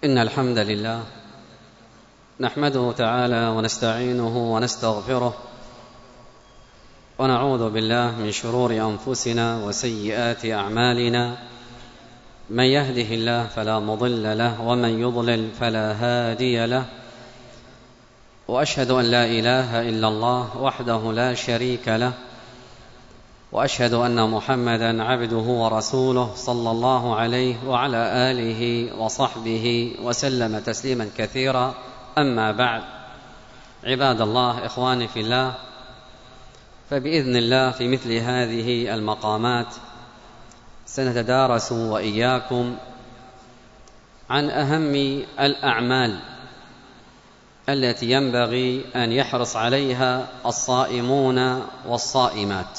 إن الحمد لله نحمده تعالى ونستعينه ونستغفره ونعوذ بالله من شرور أنفسنا وسيئات أعمالنا. من يهده الله فلا مضل له ومن يضلل فلا هادي له، وأشهد أن لا إله إلا الله وحده لا شريك له، وأشهد أن محمدًا عبده ورسوله صلى الله عليه وعلى آله وصحبه وسلم تسليمًا كثيرا. أما بعد، عباد الله، إخواني في الله، فبإذن الله في مثل هذه المقامات سنتدارس وإياكم عن أهم الأعمال التي ينبغي أن يحرص عليها الصائمون والصائمات.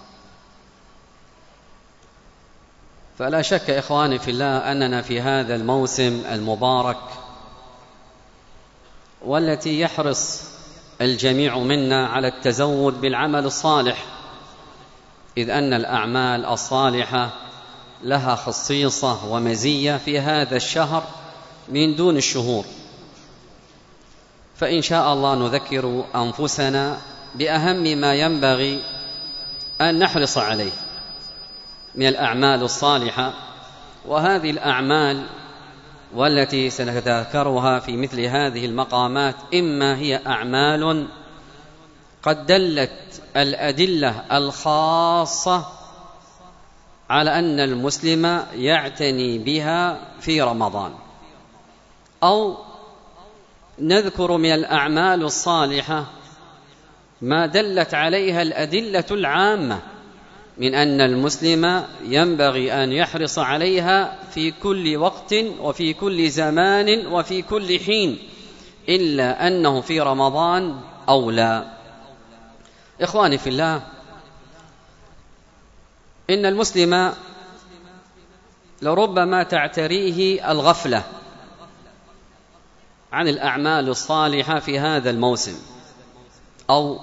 فلا شك إخواني في الله أننا في هذا الموسم المبارك، والتي يحرص الجميع منا على التزود بالعمل الصالح، إذ أن الأعمال الصالحة لها خصيصة ومزية في هذا الشهر من دون الشهور. فإن شاء الله نذكر أنفسنا بأهم ما ينبغي أن نحرص عليه من الأعمال الصالحة. وهذه الأعمال والتي سنتذكرها في مثل هذه المقامات إما هي أعمال قد دلت الأدلة الخاصة على أن المسلم يعتني بها في رمضان، أو نذكر من الأعمال الصالحة ما دلت عليها الأدلة العامة من أن المسلم ينبغي أن يحرص عليها في كل وقت وفي كل زمان وفي كل حين، إلا أنه في رمضان أولى. إخواني في الله، إن المسلم لربما تعتريه الغفلة عن الأعمال الصالحة في هذا الموسم، أو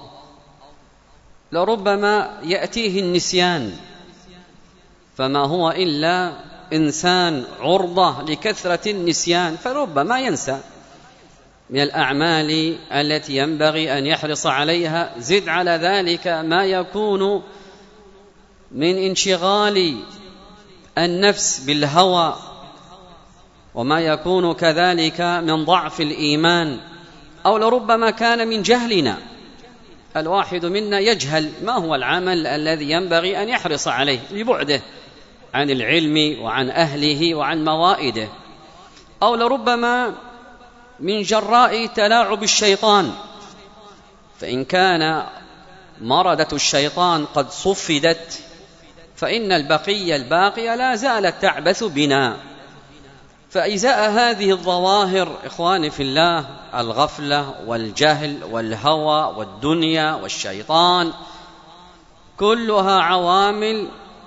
لربما يأتيه النسيان، فما هو إلا إنسان عرضة لكثرة النسيان، فربما ينسى من الأعمال التي ينبغي أن يحرص عليها. زد على ذلك ما يكون من انشغال النفس بالهوى، وما يكون كذلك من ضعف الإيمان، أو لربما كان من جهلنا. الواحد منا يجهل ما هو العمل الذي ينبغي أن يحرص عليه لبعده عن العلم وعن أهله وعن موائده، أو لربما من جراء تلاعب الشيطان، فإن كان مردة الشيطان قد صفدت فإن البقية الباقية لا زالت تعبث بنا. فإزاء هذه الظواهر إخواني في الله، الغفلة والجهل والهوى والدنيا والشيطان، كلها عوامل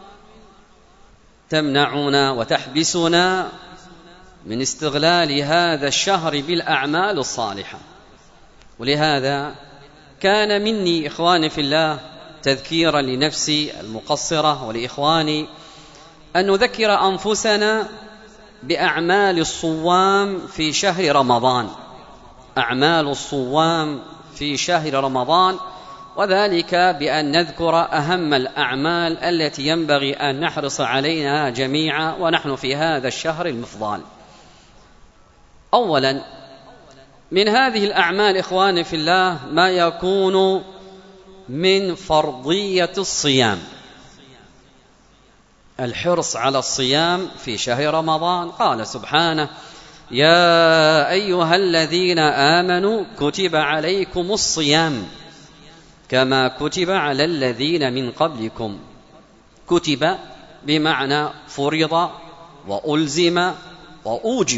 تمنعنا وتحبسنا من استغلال هذا الشهر بالأعمال الصالحة. ولهذا كان مني إخواني في الله تذكيرا لنفسي المقصرة ولإخواني أن نذكر أنفسنا بأعمال الصوام في شهر رمضان، أعمال الصوام في شهر رمضان، وذلك بأن نذكر أهم الأعمال التي ينبغي أن نحرص عليها جميعا ونحن في هذا الشهر المفضال. أولا من هذه الأعمال إخواني في الله ما يكون من فرضية الصيام، الحرص على الصيام في شهر رمضان. قال سبحانه: يا أيها الذين آمنوا كتب عليكم الصيام كما كتب على الذين من قبلكم. كتب بمعنى فرض وألزم وأوجب،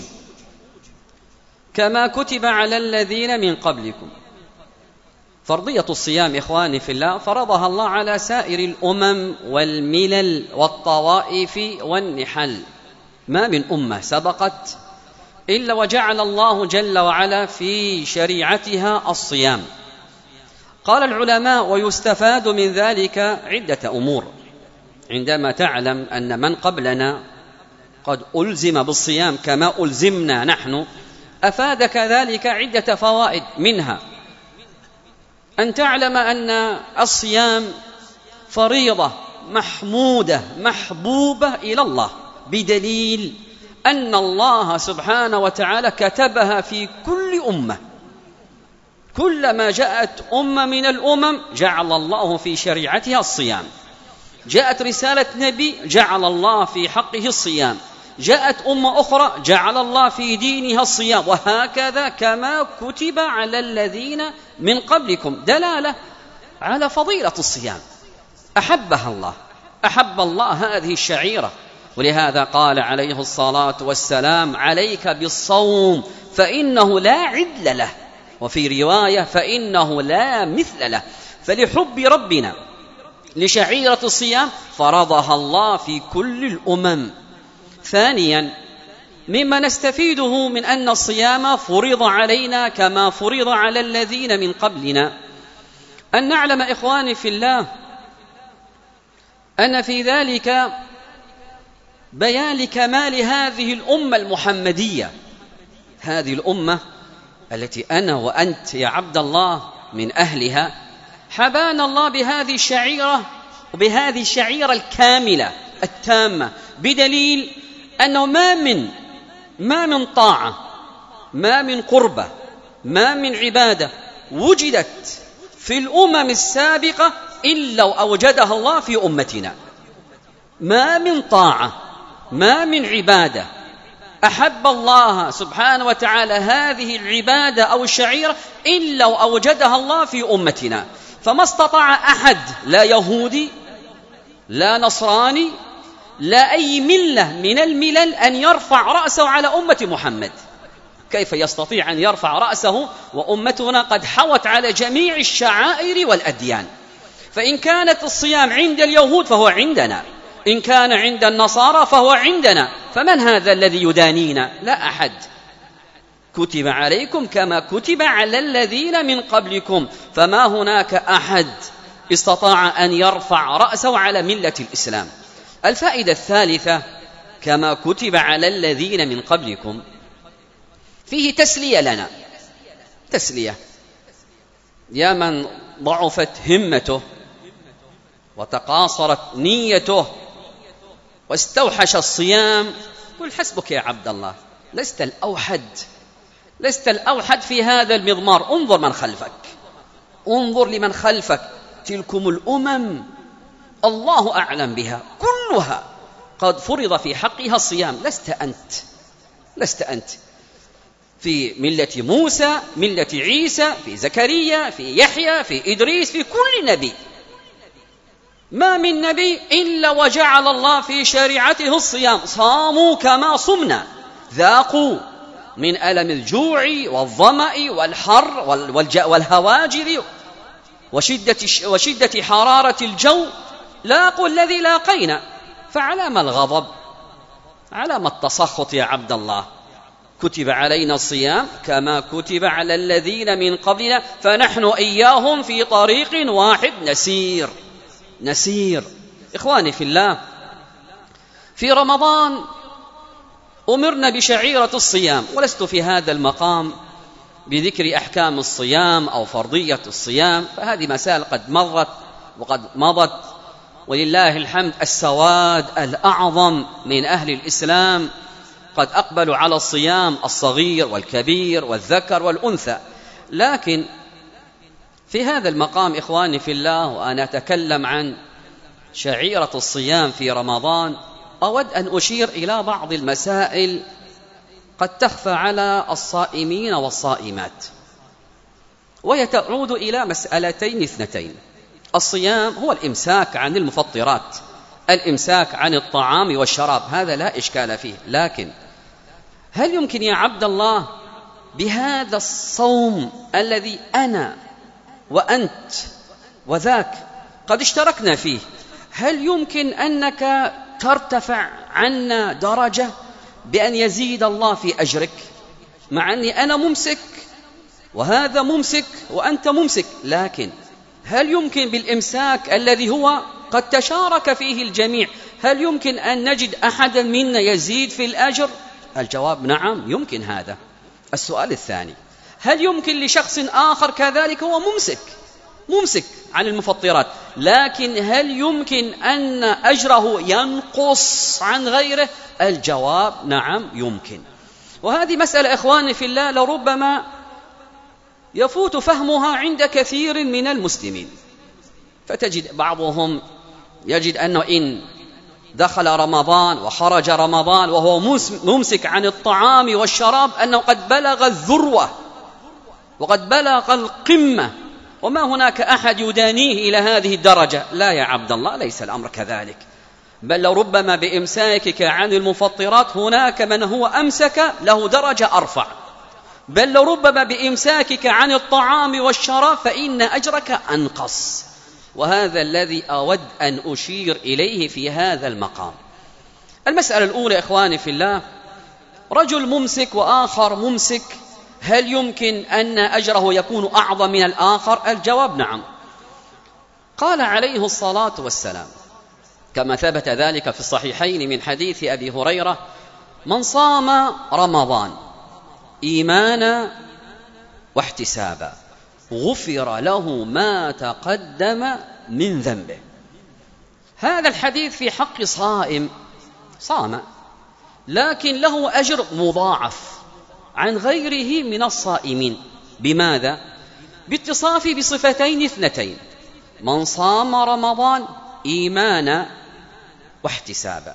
كما كتب على الذين من قبلكم. فرضية الصيام إخواني في الله فرضها الله على سائر الأمم والملل والطوائف والنحل، ما من أمة سبقت إلا وجعل الله جل وعلا في شريعتها الصيام. قال العلماء: ويستفاد من ذلك عدة أمور. عندما تعلم أن من قبلنا قد ألزم بالصيام كما ألزمنا نحن، أفادك ذلك عدة فوائد، منها أن تعلم أن الصيام فريضة محمودة محبوبة إلى الله، بدليل أن الله سبحانه وتعالى كتبها في كل أمة. كلما جاءت أمة من الأمم جعل الله في شريعتها الصيام، جاءت رسالة نبي جعل الله في حقه الصيام، جاءت أمة أخرى جعل الله في دينها الصيام، وهكذا كما كتب على الذين من قبلكم، دلالة على فضيلة الصيام. أحبها الله، أحب الله هذه الشعيرة، ولهذا قال عليه الصلاة والسلام: عليك بالصوم فإنه لا عدل له، وفي رواية: فإنه لا مثل له. فلحب ربنا لشعيرة الصيام فرضها الله في كل الأمم. ثانيا، مما نستفيده من أن الصيام فرض علينا كما فرض على الذين من قبلنا، أن نعلم إخواني في الله أن في ذلك بيان لكمال هذه الأمة المحمدية، هذه الأمة التي أنا وأنت يا عبد الله من أهلها. حبانا الله بهذه الشعيرة وبهذه الشعيرة الكاملة التامة، بدليل أنه ما من طاعة، ما من قربة، ما من عبادة وجدت في الأمم السابقة إلا وأوجدها الله في أمتنا. ما من طاعة، ما من عبادة أحب الله سبحانه وتعالى هذه العبادة أو الشعيرة إلا وأوجدها الله في أمتنا. فما استطاع أحد، لا يهودي لا نصراني لا أي ملة من الملل، أن يرفع رأسه على أمة محمد. كيف يستطيع أن يرفع رأسه وأمتنا قد حوت على جميع الشعائر والأديان؟ فإن كانت الصيام عند اليهود فهو عندنا، إن كان عند النصارى فهو عندنا، فمن هذا الذي يدانينا؟ لا أحد. كتب عليكم كما كتب على الذين من قبلكم، فما هناك أحد استطاع أن يرفع رأسه على ملة الإسلام. الفائدة الثالثة: كما كتب على الذين من قبلكم، فيه تسلية لنا، تسلية يا من ضعفت همته وتقاصرت نيته واستوحش الصيام. قل حسبك يا عبد الله، لست الأوحد، لست الأوحد في هذا المضمار. انظر من خلفك، انظر لمن خلفك، تلكم الأمم الله أعلم بها كلها قد فرض في حقها الصيام، لست أنت، لست أنت. في ملة موسى، ملة عيسى، في زكريا، في يحيى، في إدريس، في كل نبي، ما من نبي إلا وجعل الله في شريعته الصيام. صاموا كما صمنا، ذاقوا من ألم الجوع والظمأ والحر والهواجر وشدة حرارة الجو، لاقوا الذي لاقينا، فعلى ما الغضب، على ما التسخط يا عبد الله؟ كتب علينا الصيام كما كتب على الذين من قبلنا، فنحن إياهم في طريق واحد نسير. إخواني في الله، في رمضان أمرنا بشعيرة الصيام، ولست في هذا المقام بذكر أحكام الصيام أو فرضية الصيام، فهذه مسائل قد مرت وقد مضت، ولله الحمد. السواد الأعظم من أهل الإسلام قد أقبلوا على الصيام، الصغير والكبير والذكر والأنثى. لكن في هذا المقام إخواني في الله، وأنا أتكلم عن شعيرة الصيام في رمضان، أود أن أشير إلى بعض المسائل قد تخفى على الصائمين والصائمات، وهي تعود إلى مسألتين اثنتين. الصيام هو الإمساك عن المفطرات، الإمساك عن الطعام والشراب، هذا لا إشكال فيه. لكن هل يمكن يا عبد الله بهذا الصوم الذي أنا وأنت وذاك قد اشتركنا فيه، هل يمكن أنك ترتفع عنا درجة بأن يزيد الله في أجرك، مع أني أنا ممسك وهذا ممسك وأنت ممسك؟ لكن هل يمكن بالإمساك الذي هو قد تشارك فيه الجميع، هل يمكن أن نجد أحدا منا يزيد في الأجر؟ الجواب نعم يمكن هذا. السؤال الثاني، هل يمكن لشخص آخر كذلك هو ممسك عن المفطرات، لكن هل يمكن أن أجره ينقص عن غيره؟ الجواب نعم يمكن. وهذه مسألة إخواني في الله لربما يفوت فهمها عند كثير من المسلمين، فتجد بعضهم يجد أنه إن دخل رمضان وخرج رمضان وهو ممسك عن الطعام والشراب أنه قد بلغ الذروة وقد بلغ القمة، وما هناك أحد يدانيه إلى هذه الدرجة. لا يا عبد الله، ليس الأمر كذلك، بل لربما بإمساكك عن المفطرات هناك من هو أمسك له درجة أرفع، بل لربما بإمساكك عن الطعام والشراب فإن أجرك أنقص. وهذا الذي أود أن أشير إليه في هذا المقام. المسألة الأولى إخواني في الله، رجل ممسك وآخر ممسك، هل يمكن أن أجره يكون أعظم من الآخر؟ الجواب نعم. قال عليه الصلاة والسلام كما ثبت ذلك في الصحيحين من حديث أبي هريرة: من صام رمضان إيمانا واحتسابا غفر له ما تقدم من ذنبه. هذا الحديث في حق صائم صام لكن له أجر مضاعف عن غيره من الصائمين. بماذا؟ باتصافه بصفتين اثنتين: من صام رمضان إيمانا واحتسابا.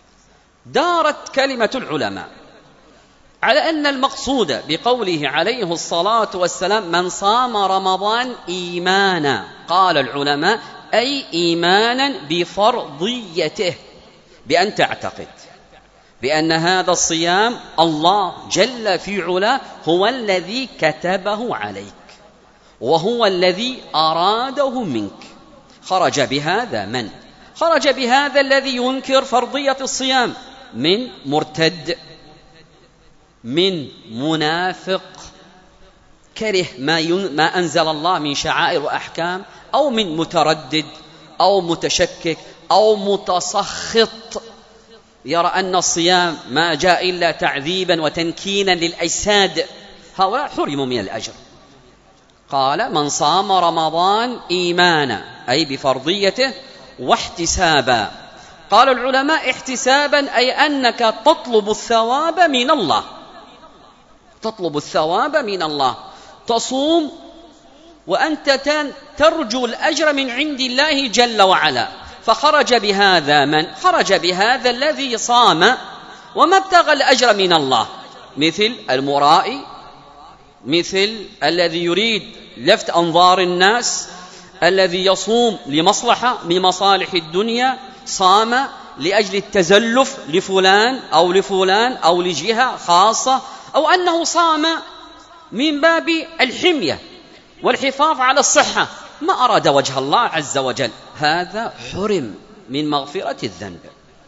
دارت كلمة العلماء على أن المقصود بقوله عليه الصلاة والسلام من صام رمضان إيمانا، قال العلماء أي إيمانا بفرضيته، بأن تعتقد بأن هذا الصيام الله جل في علاه هو الذي كتبه عليك وهو الذي أراده منك. خرج بهذا من؟ خرج بهذا الذي ينكر فرضية الصيام من مرتد، من منافق كره ما أنزل الله من شعائر وأحكام، أو من متردد أو متشكك أو متسخط يرى أن الصيام ما جاء إلا تعذيبا وتنكينا للأجساد، هؤلاء حرموا من الأجر. قال من صام رمضان إيمانا أي بفرضيته واحتسابا. قال العلماء احتسابا أي أنك تطلب الثواب من الله، تطلب الثواب من الله، تصوم وأنت ترجو الأجر من عند الله جل وعلا. فخرج بهذا من؟ خرج بهذا الذي صام وما ابتغى الأجر من الله، مثل المرائي، مثل الذي يريد لفت أنظار الناس، الذي يصوم لمصلحة من مصالح الدنيا، صام لأجل التزلف لفلان أو لجهة خاصة، أو أنه صام من باب الحمية والحفاظ على الصحة، ما أراد وجه الله عز وجل، هذا حرم من مغفرة الذنب.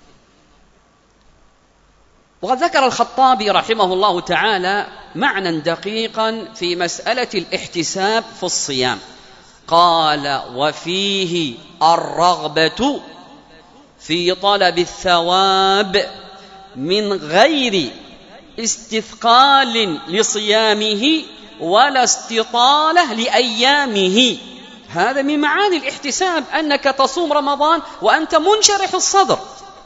وقد ذكر الخطابي رحمه الله تعالى معنى دقيقا في مسألة الاحتساب في الصيام، قال وفيه الرغبة في طلب الثواب من غير استثقال لصيامه ولا استطالة لأيامه. هذا من معاني الاحتساب، أنك تصوم رمضان وأنت منشرح الصدر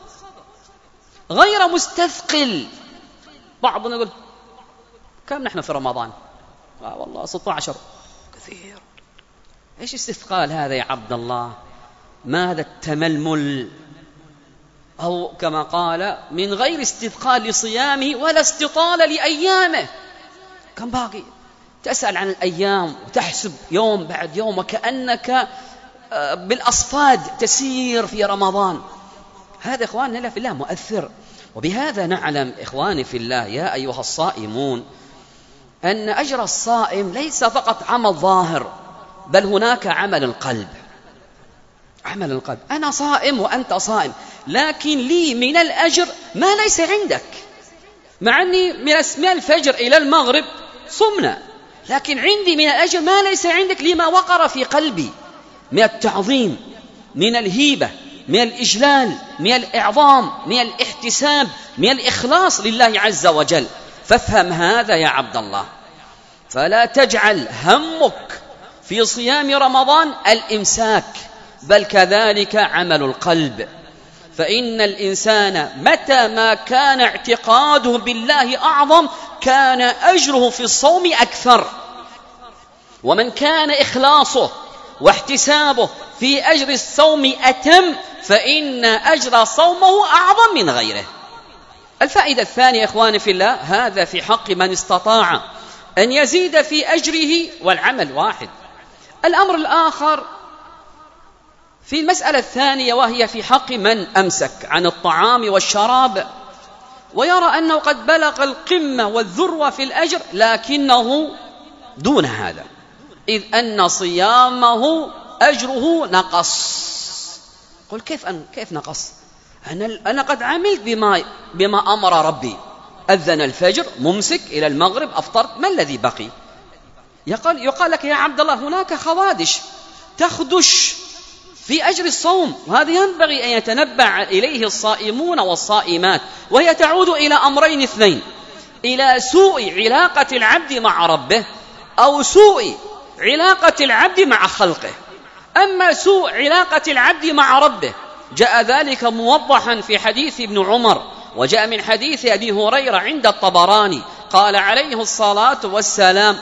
غير مستثقل. بعضنا يقول كم نحن في رمضان؟ والله 16 كثير. إيش استثقال هذا يا عبد الله؟ ماذا التململ؟ أو كما قال من غير استثقال لصيامه ولا استطالة لأيامه. كم باقي؟ تسأل عن الأيام وتحسب يوم بعد يوم وكأنك بالأصفاد تسير في رمضان. هذا إخواننا في الله مؤثر. وبهذا نعلم إخواني في الله يا أيها الصائمون أن أجر الصائم ليس فقط عمل ظاهر، بل هناك عمل القلب. عمل القلب، أنا صائم وأنت صائم، لكن لي من الأجر ما ليس عندك. مع أني من الفجر إلى المغرب صمنا، لكن عندي من الأجر ما ليس عندك لما وقر في قلبي من التعظيم من الهيبة، من الإجلال، من الإعظام، من الاحتساب، من الإخلاص لله عز وجل. فافهم هذا يا عبد الله، فلا تجعل همك في صيام رمضان الإمساك، بل كذلك عمل القلب. فإن الإنسان متى ما كان اعتقاده بالله أعظم كان أجره في الصوم أكثر، ومن كان إخلاصه واحتسابه في أجر الصوم أتم فإن أجر صومه أعظم من غيره. الفائدة الثانية إخواني في الله، هذا في حق من استطاع أن يزيد في أجره والعمل واحد. الأمر الآخر في المسألة الثانية، وهي في حق من أمسك عن الطعام والشراب ويرى أنه قد بلغ القمة والذروة في الأجر، لكنه دون هذا، إذ أن صيامه أجره نقص. قل كيف نقص؟ أنا قد عملت بما أمر ربي، أذن الفجر ممسك إلى المغرب أفطرت، ما الذي بقي؟ يقال لك يا عبد الله هناك خوادش تخدش في أجر الصوم، وهذا ينبغي أن يتنبع إليه الصائمون والصائمات، وهي تعود إلى أمرين اثنين: إلى سوء علاقة العبد مع ربه، أو سوء علاقة العبد مع خلقه. أما سوء علاقة العبد مع ربه جاء ذلك موضحا في حديث ابن عمر، وجاء من حديث أبي هريرة عند الطبراني، قال عليه الصلاة والسلام: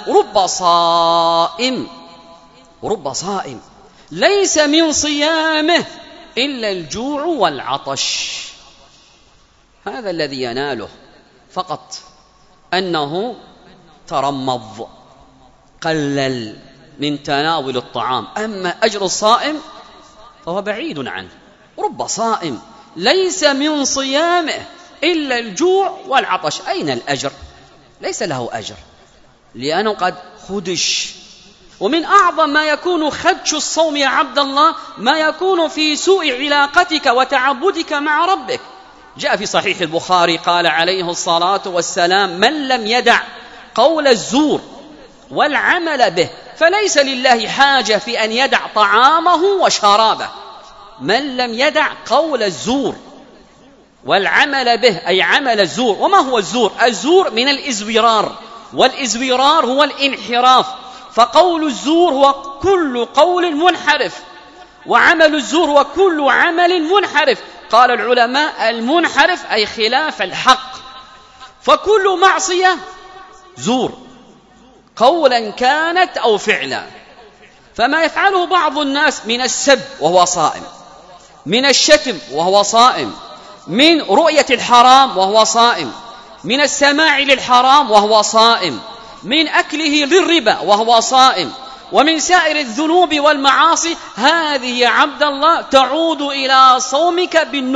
رب صائم ليس من صيامه إلا الجوع والعطش. هذا الذي يناله فقط أنه ترمض، قلل من تناول الطعام، أما أجر الصائم فهو بعيد عنه. رب صائم ليس من صيامه إلا الجوع والعطش. أين الأجر؟ ليس له أجر، لأنه قد خدش. ومن أعظم ما يكون خدش الصوم يا عبد الله ما يكون في سوء علاقتك وتعبدك مع ربك. جاء في صحيح البخاري قال عليه الصلاة والسلام: من لم يدع قول الزور والعمل به فليس لله حاجة في أن يدع طعامه وشرابه. من لم يدع قول الزور والعمل به، أي عمل الزور. وما هو الزور؟ الزور من الإزورار، والإزورار هو الانحراف، فقول الزور هو كل قول منحرف، وعمل الزور هو كل عمل منحرف. قال العلماء: المنحرف أي خلاف الحق، فكل معصية زور، قولا كانت أو فعلا. فما يفعله بعض الناس من السب وهو صائم، من الشتم وهو صائم، من رؤية الحرام وهو صائم، من السماع للحرام وهو صائم، من أكله للربا وهو صائم، ومن سائر الذنوب والمعاصي، هذه يا عبد الله تعود إلى صومك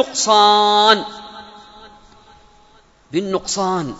بالنقصان.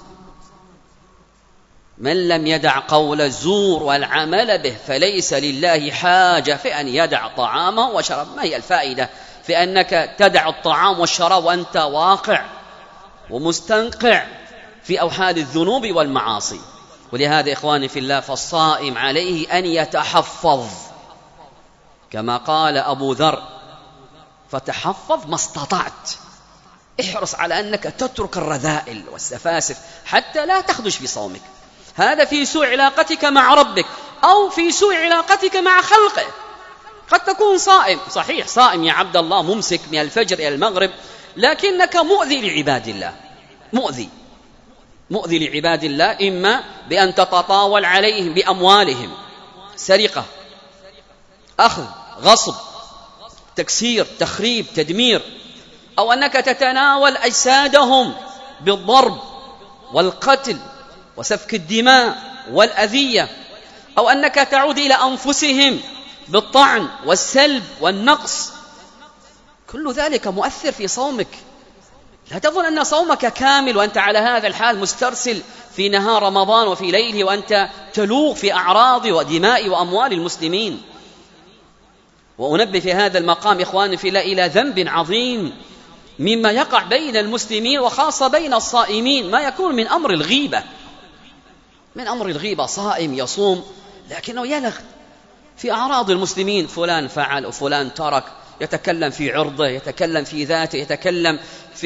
من لم يدع قول الزور والعمل به فليس لله حاجة في أن يدع طعامه وشراب. ما هي الفائدة في أنك تدع الطعام والشراب وأنت واقع ومستنقع في أوحال الذنوب والمعاصي؟ ولهذا إخواني في الله، فالصائم عليه أن يتحفظ، كما قال أبو ذر: فتحفظ ما استطعت. احرص على أنك تترك الرذائل والسفاسف حتى لا تخدش في صومك. هذا في سوء علاقتك مع ربك، أو في سوء علاقتك مع خلقه. قد تكون صائم، صحيح صائم يا عبد الله، ممسك من الفجر إلى المغرب، لكنك مؤذي لعباد الله، مؤذي لعباد الله، إما بأن تتطاول عليهم بأموالهم، سرقة، أخذ، غصب، تكسير، تخريب، تدمير، أو أنك تتناول أجسادهم بالضرب والقتل وسفك الدماء والأذية، أو أنك تعود إلى أنفسهم بالطعن والسلب والنقص. كل ذلك مؤثر في صومك. لا تظن أن صومك كامل وأنت على هذا الحال مسترسل في نهار رمضان وفي ليله، وأنت تلوغ في أعراض ودماء وأموال المسلمين. وأنبه في هذا المقام إخواني في الله إلى ذنب عظيم مما يقع بين المسلمين، وخاصة بين الصائمين، ما يكون من أمر الغيبة. صائم يصوم لكنه يلغ في أعراض المسلمين، فلان فعل وفلان ترك، يتكلم في عرضه، يتكلم في ذاته، يتكلم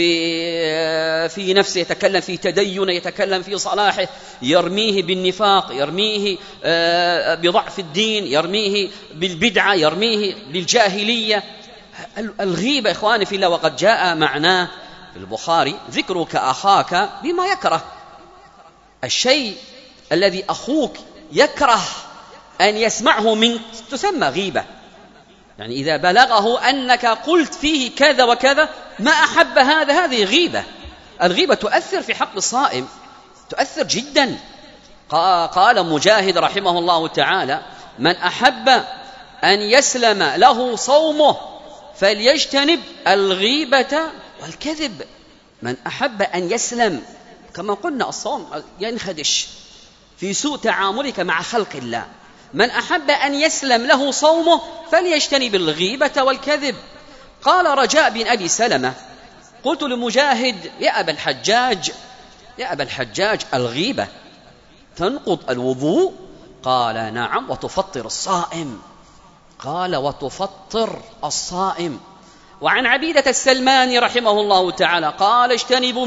في نفسه، يتكلم في تدينه، يتكلم في صلاحه، يرميه بالنفاق، يرميه بضعف الدين، يرميه بالبدعة، يرميه بالجاهلية. الغيبة إخواني في الله، وقد جاء معناه في البخاري: ذكرك أخاك بما يكره. الشيء الذي أخوك يكره أن يسمعه منك تسمى غيبة. يعني إذا بلغه أنك قلت فيه كذا وكذا ما أحب هذا، هذه غيبة. الغيبة تؤثر في حق الصائم، تؤثر جدا. قال مجاهد رحمه الله تعالى: من أحب أن يسلم له صومه فليجتنب الغيبة والكذب. من أحب أن يسلم، كما قلنا الصوم ينخدش في سوء تعاملك مع خلق الله. من أحب أن يسلم له صومه فليجتنب الغيبة والكذب. قال رجاء بن أبي سلمة: قلت لمجاهد: يا أبا الحجاج الغيبة تنقض الوضوء؟ قال: نعم، وتفطر الصائم. قال: وتفطر الصائم. وعن عبيدة السلماني رحمه الله تعالى قال: اجتنبوا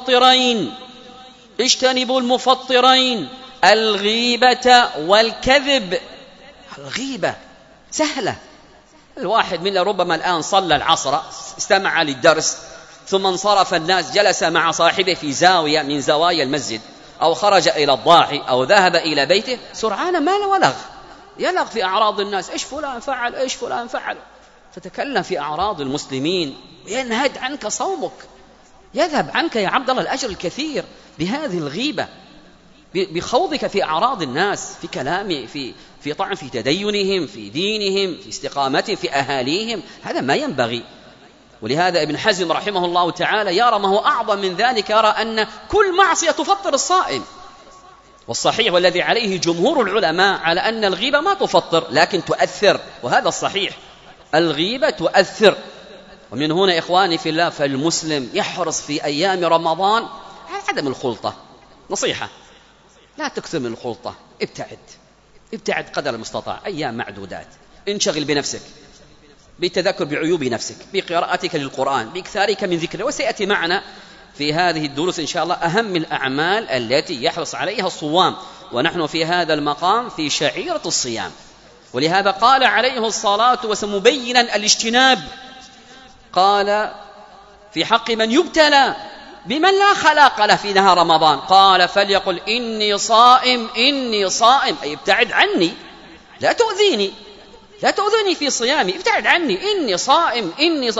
المفطرين الغيبة والكذب. الغيبة سهلة. الواحد منا ربما الآن صلى العصر، استمع للدرس، ثم انصرف الناس، جلس مع صاحبه في زاوية من زوايا المسجد، أو خرج إلى الضاحي، أو ذهب إلى بيته، سرعان ما ولغ، يلغ في أعراض الناس: إيش فلان فعل، إيش فلان فعل، فتكلم في أعراض المسلمين، ينهد عنك صومك، يذهب عنك يا عبد الله الأجر الكثير بهذه الغيبة، بخوضك في أعراض الناس، في كلام، في طعن في تدينهم، في دينهم، في استقامتهم، في أهاليهم. هذا ما ينبغي. ولهذا ابن حزم رحمه الله تعالى يرى ما هو أعظم من ذلك، يرى أن كل معصية تفطر الصائم. والصحيح والذي عليه جمهور العلماء على أن الغيبة ما تفطر لكن تؤثر، وهذا الصحيح، الغيبة تؤثر. ومن هنا إخواني في الله، فالمسلم يحرص في أيام رمضان على عدم الخلطة. نصيحة: لا تكثر من الخلطة، ابتعد قدر المستطاع، أيام معدودات، انشغل بنفسك، بالتذكر بعيوب نفسك، بقراءتك للقرآن، بإكثارك من ذكره. وسيأتي معنا في هذه الدروس إن شاء الله أهم الأعمال التي يحرص عليها الصوام، ونحن في هذا المقام في شعيرة الصيام. ولهذا قال عليه الصلاة والسلام مبينا الاجتناب، قال في حق من يبتلى بمن لا خلاق له في نهار رمضان، قال: فليقل إني صائم، أي ابتعد عني، لا تؤذيني في صيامي، ابتعد عني، إني صائم.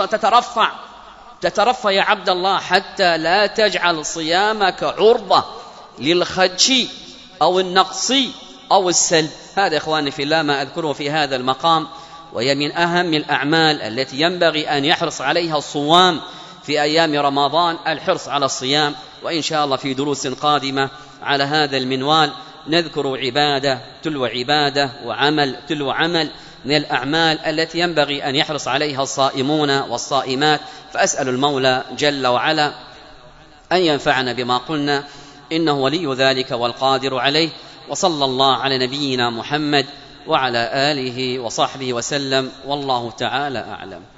تترفع يا عبد الله حتى لا تجعل صيامك عرضة للخدش أو النقص أو السلب. هذا إخواني في الله ما أذكره في هذا المقام، وهي من أهم الأعمال التي ينبغي أن يحرص عليها الصوام في أيام رمضان، الحرص على الصيام. وإن شاء الله في دروس قادمة على هذا المنوال نذكر عبادة تلو عبادة، وعمل تلو عمل من الأعمال التي ينبغي أن يحرص عليها الصائمون والصائمات. فأسأل المولى جل وعلا أن ينفعنا بما قلنا، إنه ولي ذلك والقادر عليه. وصلى الله على نبينا محمد وعلى آله وصحبه وسلم، والله تعالى أعلم.